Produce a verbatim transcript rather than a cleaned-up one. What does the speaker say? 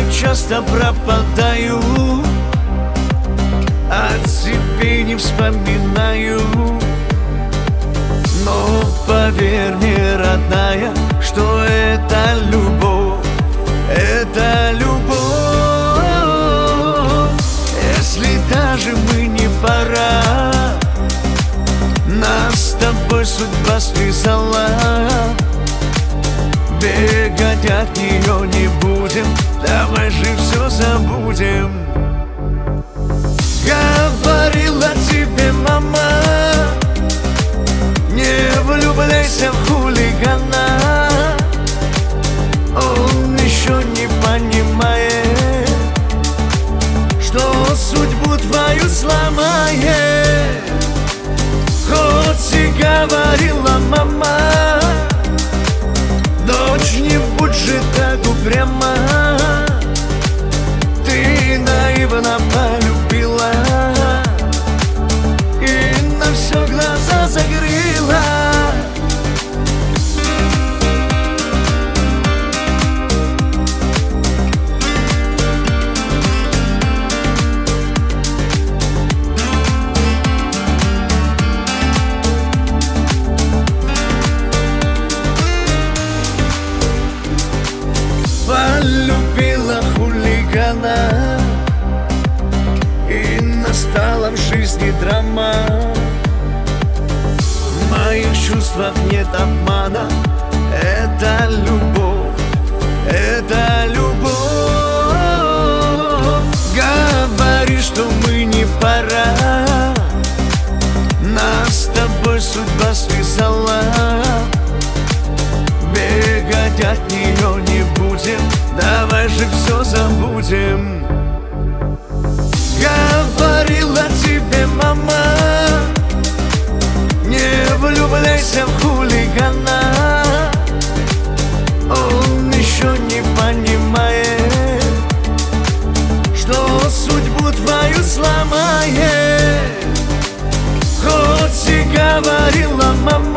часто пропадаю, о тебе не вспоминаю. Но поверь мне, родная, что это любовь, это любовь. Если даже мы не пара, нас с тобой судьба связала. Бегать от нее не будем, давай же все забудем. Говорила тебе мама, не влюбляйся в хулигана. Он еще не понимает, что судьбу твою сломает. Хоть и говорила мама, дочь, не будь же так упряма. Ты наивно полюбила и на все глаза закрыла. Полюбила хулигана, и настала в жизни драма. В моих чувствах нет обмана, это любовь, это любовь. Говори, что мы не пара, нас с тобой судьба связала. Бегать от нее не будем, давай же все забудем. Говорила тебе мама, не влюбляйся в хулигана. Он еще не понимает, что судьбу твою сломает. Хоть и говорила мама,